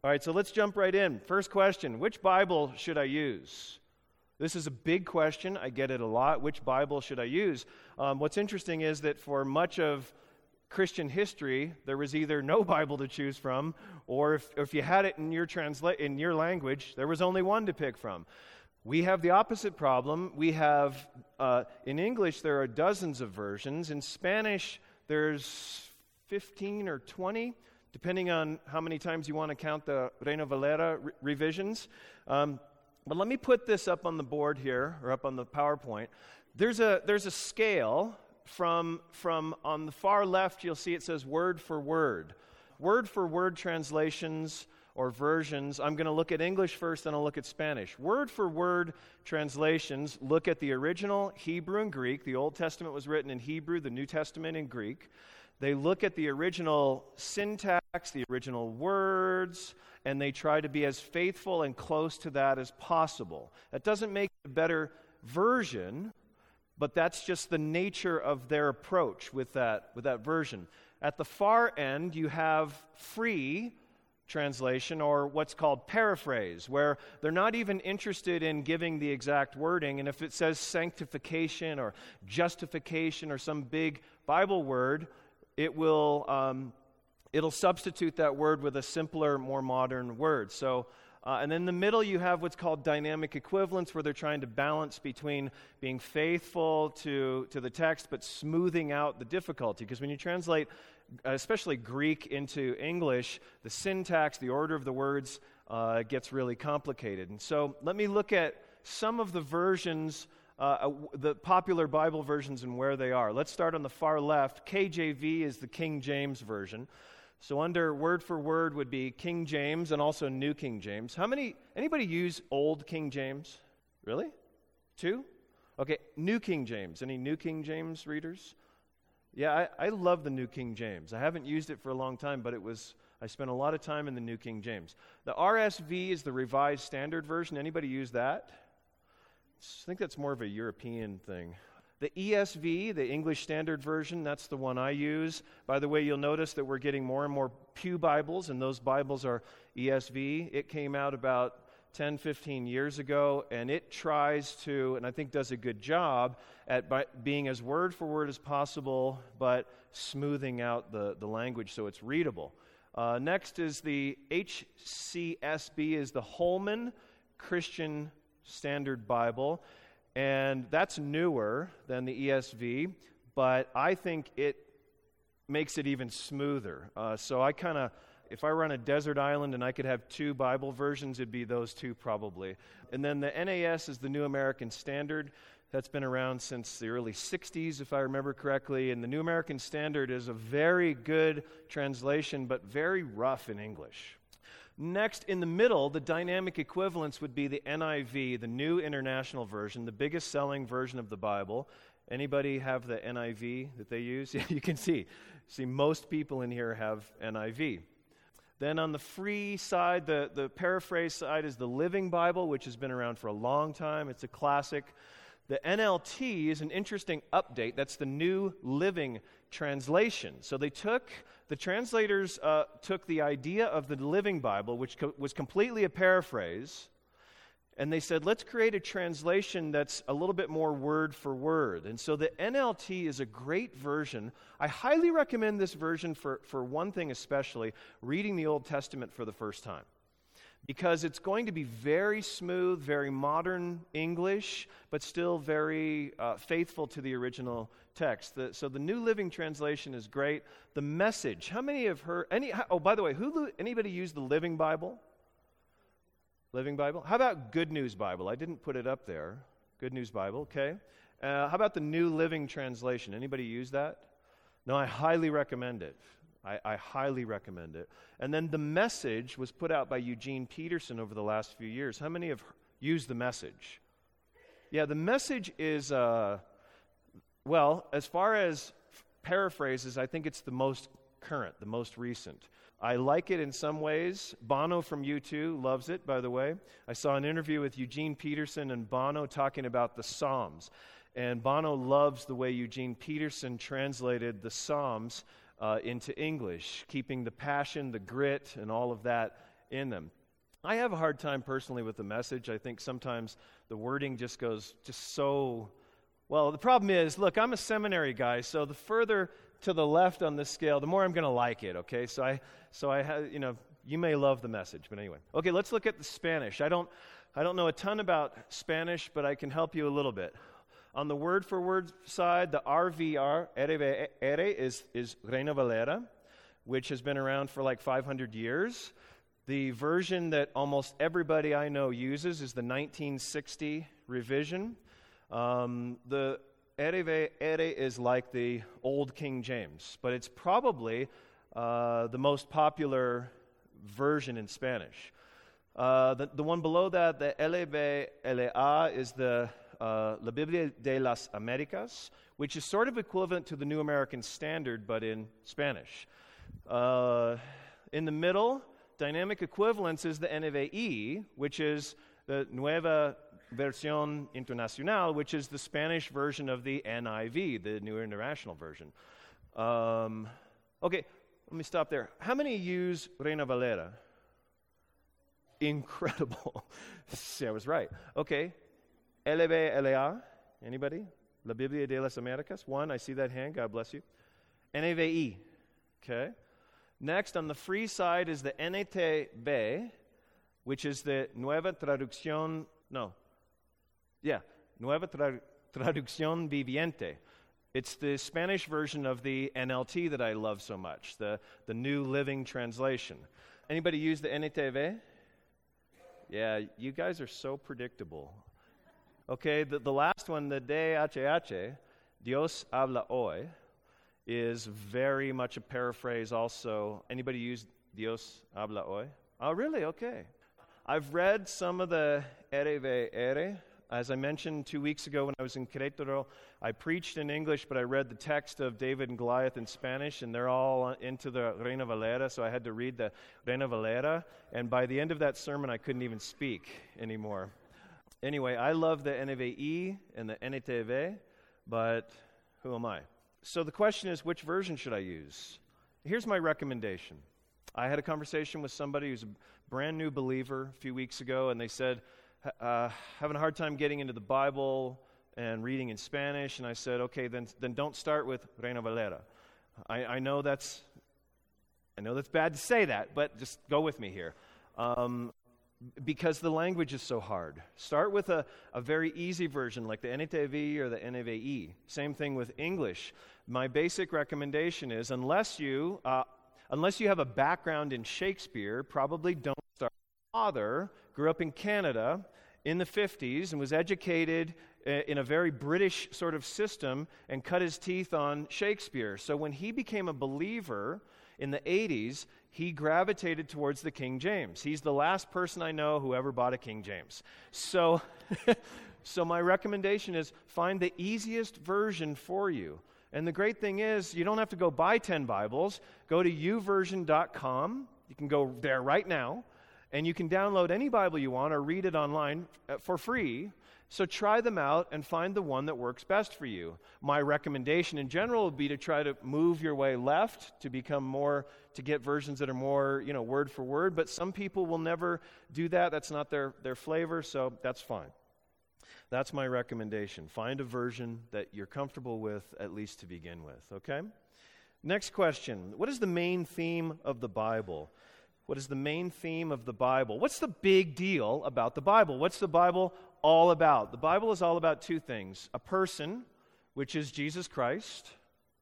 All right, so let's jump right in. First question, which Bible should I use? This is a big question. I get it a lot. Which Bible should I use? What's interesting is that for much of Christian history, there was either no Bible to choose from, or if you had it in your language, there was only one to pick from. We have the opposite problem. We have, in English, there are dozens of versions. In Spanish, there's 15 or 20, depending on how many times you want to count the Reina Valera revisions. But let me put this up on the board here, or up on the PowerPoint. There's a scale from on the far left, you'll see it says word for word. Word for word translations or versions. I'm going to look at English first, then I'll look at Spanish. Word for word translations look at the original Hebrew and Greek. The Old Testament was written in Hebrew, the New Testament in Greek. They look at the original syntax, the original words, and they try to be as faithful and close to that as possible. That doesn't make it a better version, but that's just the nature of their approach with that version. At the far end, you have free translation, or what's called paraphrase, where they're not even interested in giving the exact wording, and if it says sanctification or justification or some big Bible word, it'll substitute that word with a simpler, more modern word. So, and in the middle you have what's called dynamic equivalence, where they're trying to balance between being faithful to the text but smoothing out the difficulty. Because when you translate, especially Greek into English, the syntax, the order of the words gets really complicated. And so let me look at some of the versions, the popular Bible versions and where they are. Let's start on the far left. KJV is the King James Version. So under word for word would be King James and also New King James. Anybody use Old King James? Really? 2? Okay, New King James. Any New King James readers? Yeah, I love the New King James. I haven't used it for a long time, but I spent a lot of time in the New King James. The RSV is the Revised Standard Version. Anybody use that? I think that's more of a European thing. The ESV, the English Standard Version, that's the one I use. By the way, you'll notice that we're getting more and more Pew Bibles, and those Bibles are ESV. It came out about 10, 15 years ago, and it tries to, and I think does a good job, at being as word for word as possible, but smoothing out the language so it's readable. Next is the HCSB, is the Holman Christian Standard Bible. And that's newer than the ESV, but I think it makes it even smoother. So if I were on a desert island and I could have 2 Bible versions, it'd be those 2 probably. And then the NAS is the New American Standard. That's been around since the early 60s, if I remember correctly. And the New American Standard is a very good translation, but very rough in English. Next, in the middle, the dynamic equivalence would be the NIV, the New International Version, the biggest selling version of the Bible. Anybody have the NIV that they use? Yeah, you can see most people in here have NIV. Then on the free side, the paraphrase side is the Living Bible, which has been around for a long time. It's a classic. The NLT is an interesting update. That's the New Living Translation. So the translators took the idea of the Living Bible, which was completely a paraphrase, and they said, let's create a translation that's a little bit more word for word. And so the NLT is a great version. I highly recommend this version for one thing especially, reading the Old Testament for the first time. Because it's going to be very smooth, very modern English, but still very faithful to the original text. So the New Living Translation is great. The Message. How many have heard? By the way, anybody use the Living Bible? Living Bible? How about Good News Bible? I didn't put it up there. Good News Bible, okay. How about the New Living Translation? Anybody use that? No, I highly recommend it. I highly recommend it. And then the Message was put out by Eugene Peterson over the last few years. How many have used the Message? Yeah, the Message is, as far as paraphrases, I think it's the most current, the most recent. I like it in some ways. Bono from U2 loves it, by the way. I saw an interview with Eugene Peterson and Bono talking about the Psalms. And Bono loves the way Eugene Peterson translated the Psalms into English, keeping the passion, the grit, and all of that in them. I have a hard time personally with the message. I think sometimes the wording just goes so... Well, the problem is, look, I'm a seminary guy, so the further to the left on this scale, the more I'm going to like it, okay? So I have, you may love the message, but anyway. Okay, let's look at the Spanish. I don't know a ton about Spanish, but I can help you a little bit. On the word-for-word side, the RVR, is Reina Valera, which has been around for like 500 years. The version that almost everybody I know uses is the 1960 revision. The RVR is like the old King James, but it's probably the most popular version in Spanish. The one below that, the LVLA, is the La Biblia de las Americas, which is sort of equivalent to the New American Standard, but in Spanish. In the middle, dynamic equivalence is the NVI, which is the Nueva Versión Internacional, which is the Spanish version of the NIV, the New International Version. Okay, let me stop there. How many use Reina Valera? Incredible. See, I was right. Okay. LVLA, anybody? La Biblia de las Americas? One, I see that hand. God bless you. NAVI. Okay. Next, on the free side is the NTV, which is the Nueva Traducción Viviente. It's the Spanish version of the NLT that I love so much, the New Living Translation. Anybody use the NTV? Yeah, you guys are so predictable. Okay, the last one, the DHH, Dios habla hoy, is very much a paraphrase also. Anybody use Dios habla hoy? Oh, really? Okay. I've read some of the RVR. As I mentioned 2 weeks ago when I was in Querétaro, I preached in English, but I read the text of David and Goliath in Spanish, and they're all into the Reina Valera, so I had to read the Reina Valera, and by the end of that sermon, I couldn't even speak anymore. Anyway, I love the NVI and the NTV, but who am I? So the question is, which version should I use? Here's my recommendation. I had a conversation with somebody who's a brand new believer a few weeks ago, and they said, having a hard time getting into the Bible and reading in Spanish, and I said, okay, then don't start with Reina Valera. I know that's bad to say that, but just go with me here. Because the language is so hard. Start with a very easy version like the NTV or the NVI. Same thing with English. My basic recommendation is, unless you have a background in Shakespeare, probably don't start. My father grew up in Canada in the 50s and was educated in a very British sort of system and cut his teeth on Shakespeare. So when he became a believer in the 80s, he gravitated towards the King James. He's the last person I know who ever bought a King James. So my recommendation is find the easiest version for you. And the great thing is, you don't have to go buy 10 Bibles. Go to youversion.com. You can go there right now, and you can download any Bible you want or read it online for free. So try them out and find the one that works best for you. My recommendation in general would be to try to move your way left to get versions that are more, word for word. But some people will never do that. That's not their flavor, so that's fine. That's my recommendation. Find a version that you're comfortable with, at least to begin with, okay? Next question. What is the main theme of the Bible? What is the main theme of the Bible? What's the big deal about the Bible? What's the Bible all about? The Bible is all about two things. A person, which is Jesus Christ.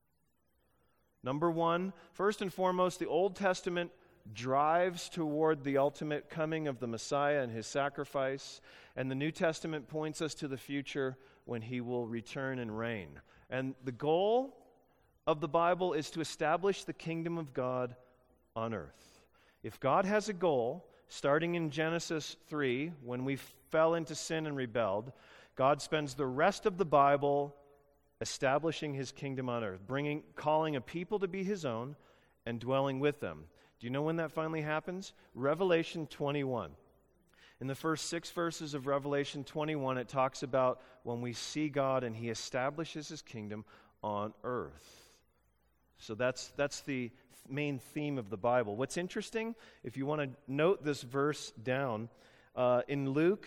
Number one, first and foremost, the Old Testament drives toward the ultimate coming of the Messiah and his sacrifice, and the New Testament points us to the future when he will return and reign. And the goal of the Bible is to establish the kingdom of God on earth. If God has a goal, starting in Genesis 3, when we fell into sin and rebelled, God spends the rest of the Bible establishing his kingdom on earth, calling a people to be his own and dwelling with them. Do you know when that finally happens? Revelation 21. In the first 6 verses of Revelation 21, it talks about when we see God and he establishes his kingdom on earth. So that's the main theme of the Bible. What's interesting, if you want to note this verse down, in Luke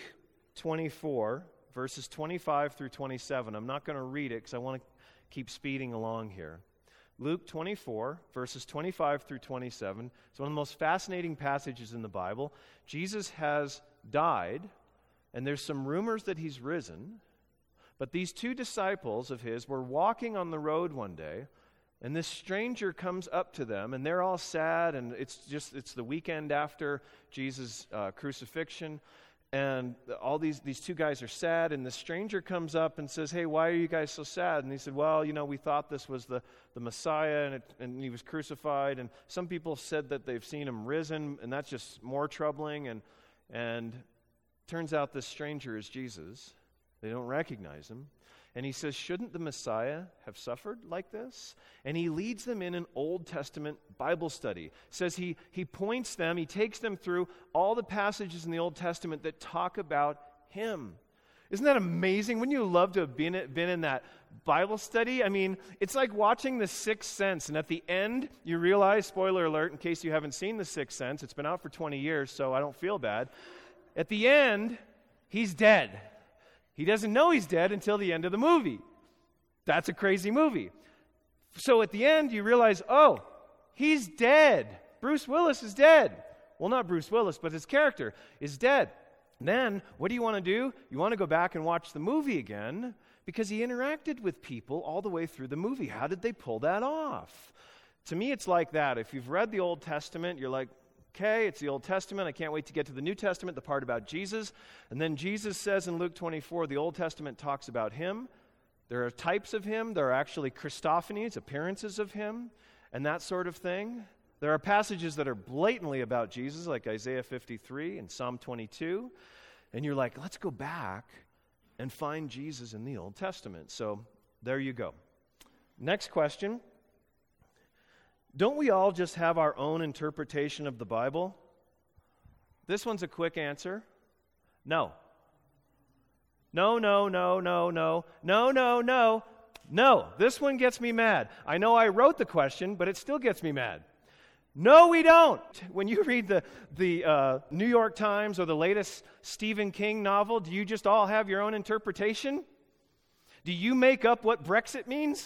24, verses 25 through 27, I'm not going to read it because I want to keep speeding along here. Luke 24, verses 25 through 27. It's one of the most fascinating passages in the Bible. Jesus has died, and there's some rumors that he's risen. But these two disciples of his were walking on the road one day, and this stranger comes up to them, and they're all sad, and it's the weekend after Jesus' crucifixion. And all these two guys are sad, and the stranger comes up and says, "Hey, why are you guys so sad?" And he said, "Well, we thought this was the Messiah, and he was crucified. And some people said that they've seen him risen, and that's just more troubling. And turns out this stranger is Jesus. They don't recognize him. And he says, shouldn't the Messiah have suffered like this?" And he leads them in an Old Testament Bible study. Says he points them, he takes them through all the passages in the Old Testament that talk about him. Isn't that amazing? Wouldn't you love to have been in that Bible study? I mean, it's like watching The Sixth Sense, and at the end, you realize, spoiler alert, in case you haven't seen The Sixth Sense, it's been out for 20 years, so I don't feel bad. At the end, he's dead. He doesn't know he's dead until the end of the movie. That's a crazy movie. So at the end, you realize, oh, he's dead. Bruce Willis is dead. Well, not Bruce Willis, but his character is dead. Then, what do you want to do? You want to go back and watch the movie again because he interacted with people all the way through the movie. How did they pull that off? To me, it's like that. If you've read the Old Testament, you're like, okay, it's the Old Testament. I can't wait to get to the New Testament, the part about Jesus. And then Jesus says in Luke 24, the Old Testament talks about him. There are types of him. There are actually Christophanies, appearances of him, and that sort of thing. There are passages that are blatantly about Jesus, like Isaiah 53 and Psalm 22. And you're like, let's go back and find Jesus in the Old Testament. So there you go. Next question. Don't we all just have our own interpretation of the Bible? This one's a quick answer. No. No. This one gets me mad. I know I wrote the question, but it still gets me mad. No, we don't. When you read the New York Times or the latest Stephen King novel, do you just all have your own interpretation? Do you make up what Brexit means?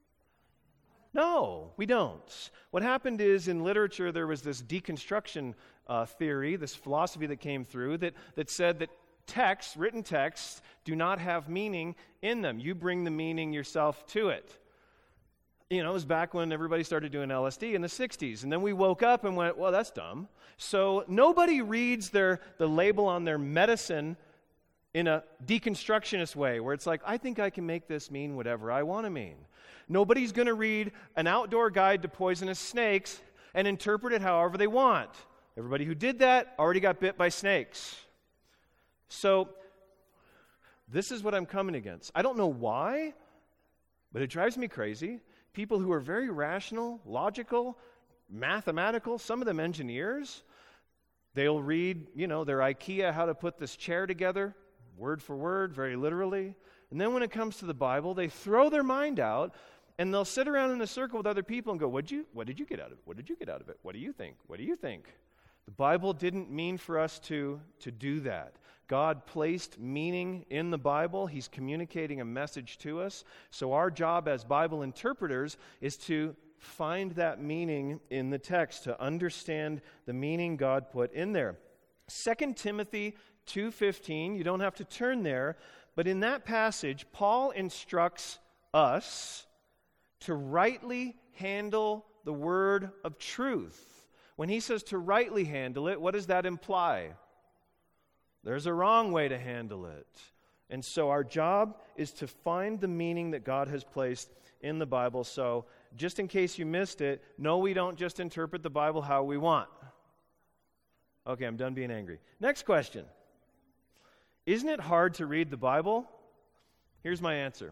No, we don't. What happened is in literature there was this deconstruction theory, this philosophy that came through that said that written texts, do not have meaning in them. You bring the meaning yourself to it. It was back when everybody started doing LSD in the 60s. And then we woke up and went, well, that's dumb. So nobody reads the label on their medicine in a deconstructionist way, where it's like, I think I can make this mean whatever I want to mean. Nobody's going to read an outdoor guide to poisonous snakes and interpret it however they want. Everybody who did that already got bit by snakes. So this is what I'm coming against. I don't know why, but it drives me crazy. People who are very rational, logical, mathematical, some of them engineers, they'll read, their IKEA, how to put this chair together, word for word, very literally. And then when it comes to the Bible, they throw their mind out, and they'll sit around in a circle with other people and go, what did you get out of it? What did you get out of it? What do you think? What do you think? The Bible didn't mean for us to do that. God placed meaning in the Bible. He's communicating a message to us. So our job as Bible interpreters is to find that meaning in the text, to understand the meaning God put in there. 2 Timothy 2:15, you don't have to turn there, but in that passage, Paul instructs us to rightly handle the word of truth. When he says to rightly handle it, what does that imply? There's a wrong way to handle it. And so our job is to find the meaning that God has placed in the Bible. So just in case you missed it, no, we don't just interpret the Bible how we want. Okay, I'm done being angry. Next question. Isn't it hard to read the Bible? Here's my answer.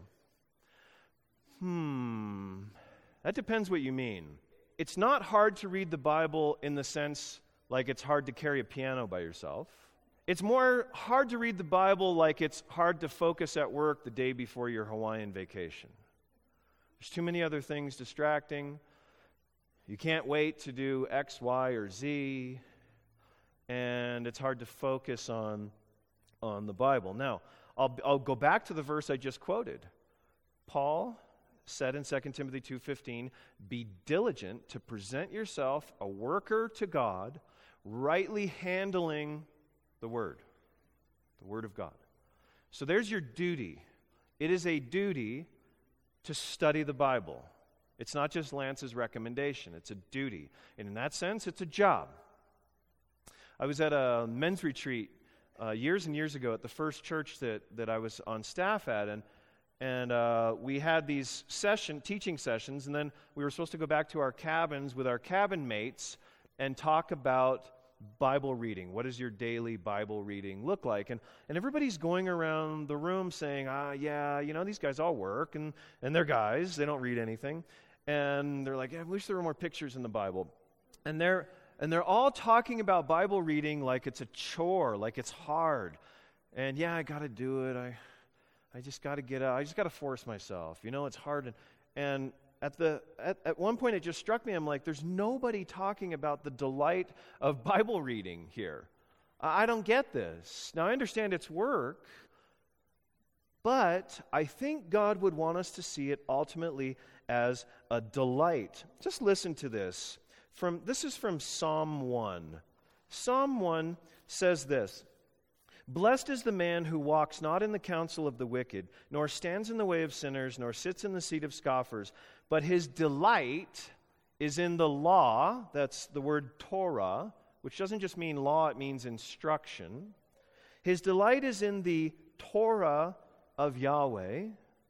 That depends what you mean. It's not hard to read the Bible in the sense like it's hard to carry a piano by yourself. It's more hard to read the Bible like it's hard to focus at work the day before your Hawaiian vacation. There's too many other things distracting. You can't wait to do X, Y, or Z, and it's hard to focus on the Bible. Now, I'll go back to the verse I just quoted. Paul said in 2 Timothy 2:15, "Be diligent to present yourself a worker to God, rightly handling the Word of God." So there's your duty. It is a duty to study the Bible. It's not just Lance's recommendation. It's a duty. And in that sense, it's a job. I was at a men's retreat years and years ago at the first church that I was on staff at, and we had these teaching sessions, and then we were supposed to go back to our cabins with our cabin mates and talk about Bible reading. What does your daily Bible reading look like? And everybody's going around the room saying, yeah, these guys all work, and they're guys, they don't read anything. And they're like, yeah, I wish there were more pictures in the Bible. And they're all talking about Bible reading like it's a chore, like it's hard. And yeah, I got to do it. I just got to get out. I just got to force myself. It's hard. And at one point, it just struck me. I'm like, there's nobody talking about the delight of Bible reading here. I don't get this. Now, I understand it's work, but I think God would want us to see it ultimately as a delight. Just listen to this. This is from Psalm 1. Psalm 1 says this: "Blessed is the man who walks not in the counsel of the wicked, nor stands in the way of sinners, nor sits in the seat of scoffers, but his delight is in the law," that's the word Torah, which doesn't just mean law, it means instruction. "His delight is in the Torah of Yahweh,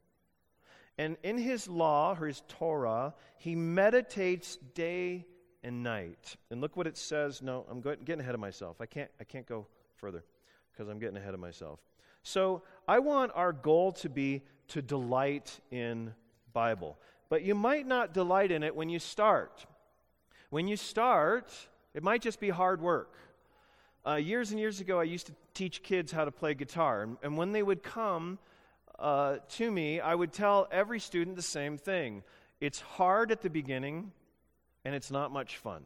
and in his law," or his Torah, "he meditates day and night." And look what it says. No, I'm getting ahead of myself. I can't go further, because I'm getting ahead of myself. So I want our goal to be to delight in Bible. But you might not delight in it when you start. When you start, it might just be hard work. Years and years ago, I used to teach kids how to play guitar. And when they would come to me, I would tell every student the same thing. It's hard at the beginning, and it's not much fun.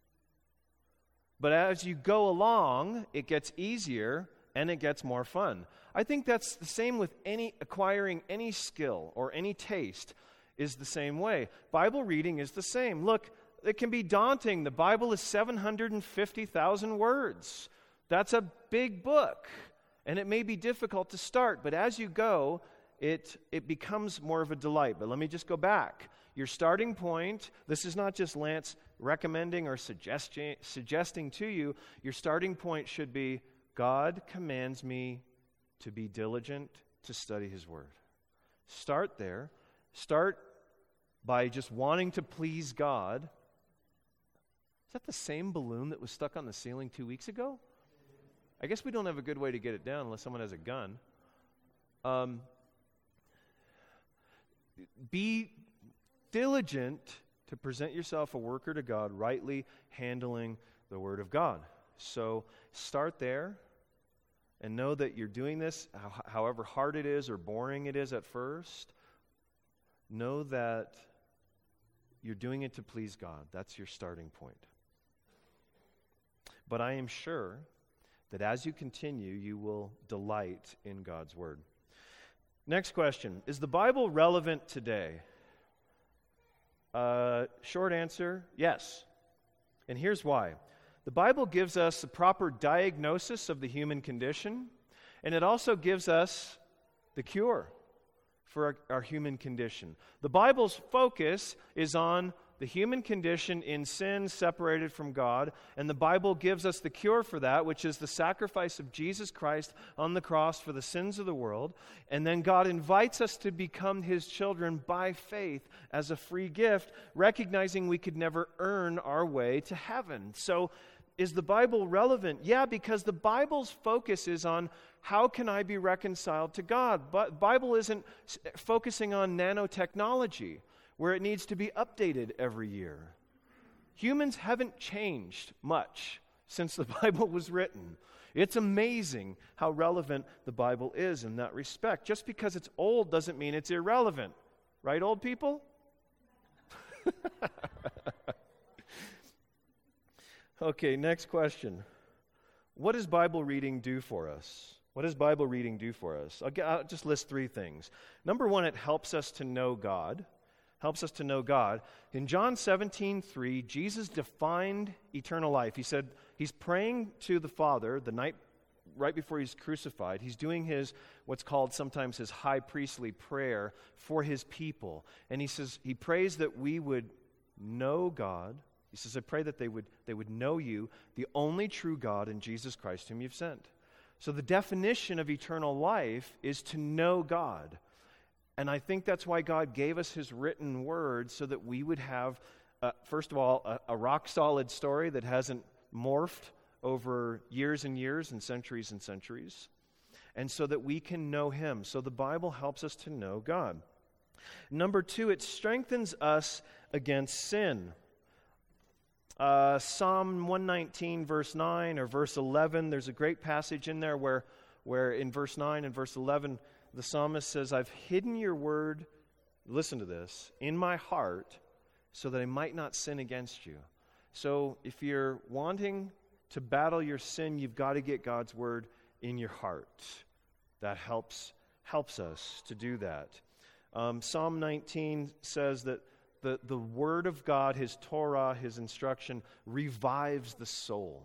But as you go along, it gets easier and it gets more fun. I think that's the same with acquiring any skill or any taste is the same way. Bible reading is the same. Look, it can be daunting. The Bible is 750,000 words. That's a big book, and it may be difficult to start, but as you go, it becomes more of a delight. But let me just go back. Your starting point, this is not just Lance recommending or suggesting to you, your starting point should be, God commands me to be diligent to study His Word. Start there. Start by just wanting to please God. Is that the same balloon that was stuck on the ceiling 2 weeks ago? I guess we don't have a good way to get it down unless someone has a gun. Be diligent to present yourself a worker to God, rightly handling the Word of God. So start there and know that you're doing this, however hard it is or boring it is at first. Know that you're doing it to please God. That's your starting point. But I am sure that as you continue, you will delight in God's Word. Next question. Is the Bible relevant today? Short answer, yes. And here's why. The Bible gives us a proper diagnosis of the human condition, and it also gives us the cure for our human condition. The Bible's focus is on the human condition in sin, separated from God, and the Bible gives us the cure for that, which is the sacrifice of Jesus Christ on the cross for the sins of the world. And then God invites us to become His children by faith as a free gift, recognizing we could never earn our way to heaven. So, is the Bible relevant? Yeah, because the Bible's focus is on how can I be reconciled to God. But the Bible isn't focusing on nanotechnology, where it needs to be updated every year. Humans haven't changed much since the Bible was written. It's amazing how relevant the Bible is in that respect. Just because it's old doesn't mean it's irrelevant. Right, old people? Okay, next question. What does Bible reading do for us? What does Bible reading do for us? I'll just list 3 things. Number 1, it helps us to know God. Helps us to know God. In John 17:3, Jesus defined eternal life. He said he's praying to the Father the night right before he's crucified. He's doing what's called sometimes his high priestly prayer for his people. And he says, he prays that we would know God. He says, I pray that they would know you, the only true God, in Jesus Christ whom you've sent. So the definition of eternal life is to know God. And I think that's why God gave us his written word, so that we would have, first of all, a rock-solid story that hasn't morphed over years and years and centuries, and so that we can know him. So the Bible helps us to know God. Number 2, it strengthens us against sin. Psalm 119, verse 9 or verse 11, there's a great passage in there where in verse 9 and verse 11, the psalmist says, I've hidden your word, listen to this, in my heart, so that I might not sin against you. So if you're wanting to battle your sin, you've got to get God's word in your heart. That helps us to do that. Psalm 19 says that the word of God, his Torah, his instruction, revives the soul.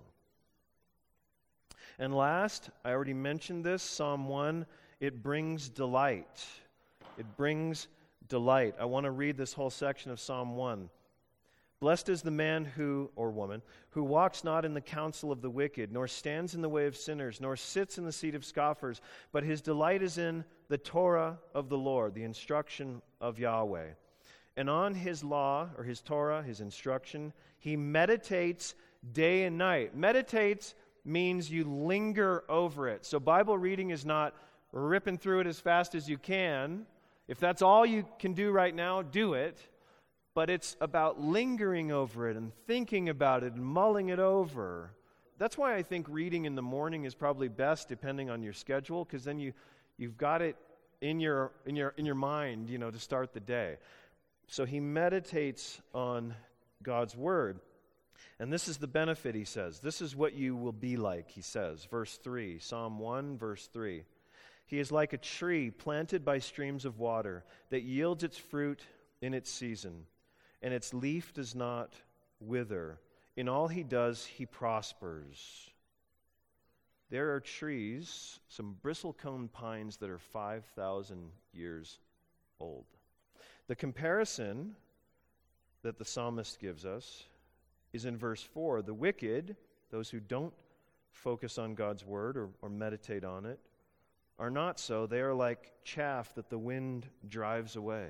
And last, I already mentioned this, Psalm 1, it brings delight. It brings delight. I want to read this whole section of Psalm 1. Blessed is the man or woman who walks not in the counsel of the wicked, nor stands in the way of sinners, nor sits in the seat of scoffers, but his delight is in the Torah of the Lord, the instruction of Yahweh. And on his law, or his Torah, his instruction, he meditates day and night. Meditates means you linger over it. So Bible reading is not ripping through it as fast as you can. If that's all you can do right now, do it. But it's about lingering over it and thinking about it and mulling it over. That's why I think reading in the morning is probably best, depending on your schedule, because then you've got it in your mind, to start the day. So he meditates on God's word. And this is the benefit, he says. This is what you will be like, he says. Verse 3, Psalm 1, verse 3. He is like a tree planted by streams of water that yields its fruit in its season, and its leaf does not wither. In all he does, he prospers. There are trees, some bristlecone pines that are 5,000 years old. The comparison that the psalmist gives us is in verse 4. The wicked, those who don't focus on God's word or meditate on it, are not so. They are like chaff that the wind drives away.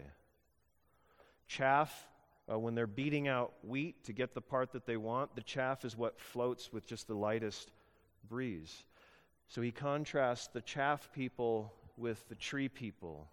Chaff, when they're beating out wheat to get the part that they want, the chaff is what floats with just the lightest breeze. So he contrasts the chaff people with the tree people.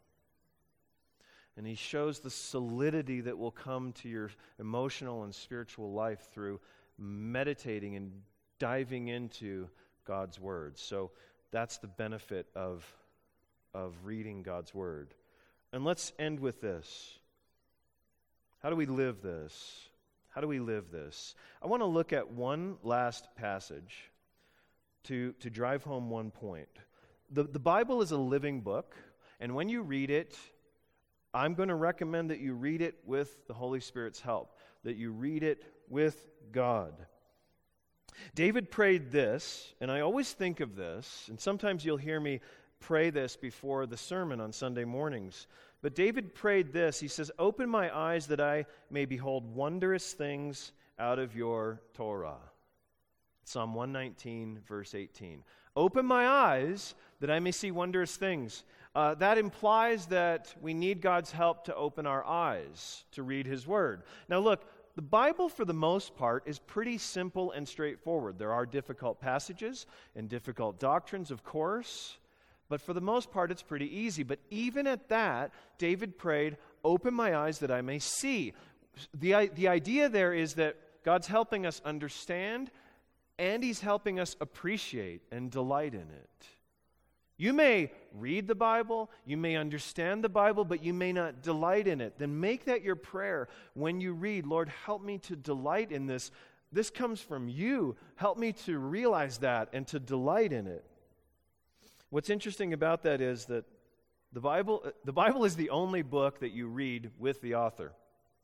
And he shows the solidity that will come to your emotional and spiritual life through meditating and diving into God's word. So that's the benefit of reading God's word. And let's end with this. How do we live this? How do we live this? I want to look at one last passage to drive home one point. The Bible is a living book, and when you read it, I'm going to recommend that you read it with the Holy Spirit's help, that you read it with God. David prayed this, and I always think of this, and sometimes you'll hear me pray this before the sermon on Sunday mornings. But David prayed this. He says, "Open my eyes that I may behold wondrous things out of your Torah." Psalm 119, verse 18. Open my eyes that I may see wondrous things. That implies that we need God's help to open our eyes to read His Word. Now look, the Bible for the most part is pretty simple and straightforward. There are difficult passages and difficult doctrines, of course, but for the most part it's pretty easy. But even at that, David prayed, "Open my eyes that I may see." The idea there is that God's helping us understand, and He's helping us appreciate and delight in it. You may read the Bible, you may understand the Bible, but you may not delight in it. Then make that your prayer when you read, "Lord, help me to delight in this this comes from you. Help me to realize that and to delight in it. What's interesting about that is that the Bible is the only book that you read with the author.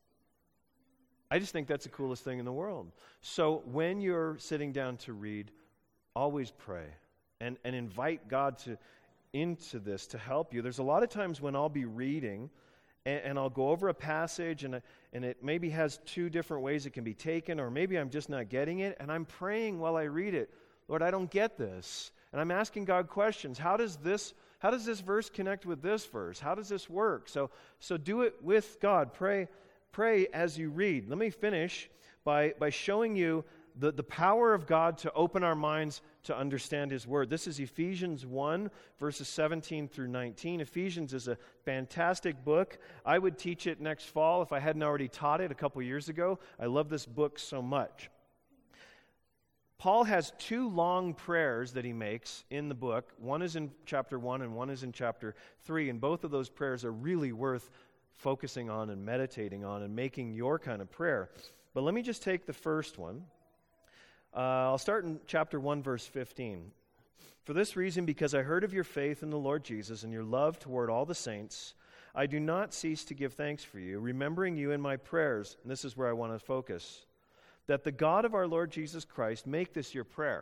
I just think that's the coolest thing in the world. So when you're sitting down to read, always pray and invite God into this to help you. There's a lot of times when I'll be reading and I'll go over a passage and it maybe has two different ways it can be taken, or maybe I'm just not getting it, and I'm praying while I read it. Lord, I don't get this. And I'm asking God questions. How does this verse connect with this verse? How does this work? So do it with God. Pray as you read. Let me finish by showing you the power of God to open our minds to understand His Word. This is Ephesians 1, verses 17 through 19. Ephesians is a fantastic book. I would teach it next fall if I hadn't already taught it a couple years ago. I love this book so much. Paul has two long prayers that he makes in the book. One is in chapter 1 and one is in chapter 3, and both of those prayers are really worth focusing on and meditating on and making your kind of prayer. But let me just take the first one. I'll start in chapter 1, verse 15. For this reason, because I heard of your faith in the Lord Jesus and your love toward all the saints, I do not cease to give thanks for you, remembering you in my prayers. And this is where I want to focus. That the God of our Lord Jesus Christ, make this your prayer.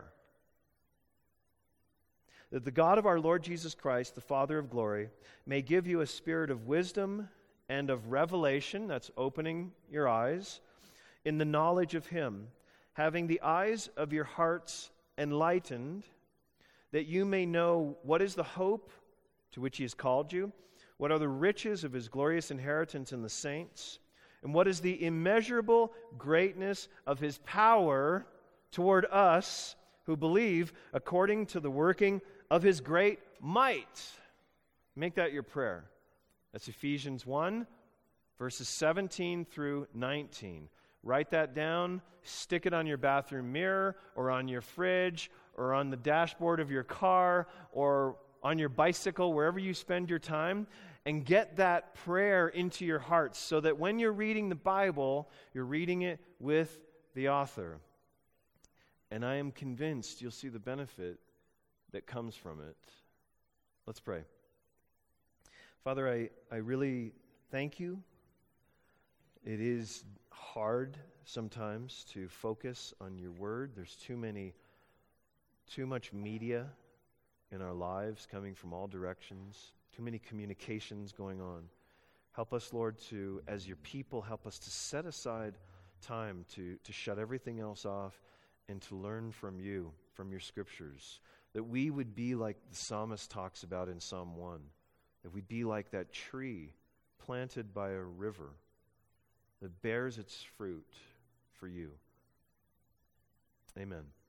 That the God of our Lord Jesus Christ, the Father of glory, may give you a spirit of wisdom and of revelation, that's opening your eyes, in the knowledge of Him, having the eyes of your hearts enlightened, that you may know what is the hope to which He has called you, what are the riches of His glorious inheritance in the saints, and what is the immeasurable greatness of His power toward us who believe, according to the working of His great might. Make that your prayer. That's Ephesians 1, verses 17 through 19. Write that down, stick it on your bathroom mirror, or on your fridge, or on the dashboard of your car, or on your bicycle, wherever you spend your time, and get that prayer into your hearts so that when you're reading the Bible, you're reading it with the author. And I am convinced you'll see the benefit that comes from it. Let's pray. Father, I really thank you. It is hard sometimes to focus on your word. There's too much media in our lives coming from all directions, too many communications going on. Help us, Lord, to, as your people, help us to set aside time to shut everything else off and to learn from you, from your scriptures, that we would be like the psalmist talks about in Psalm 1, that we'd be like that tree planted by a river that bears its fruit for you. Amen.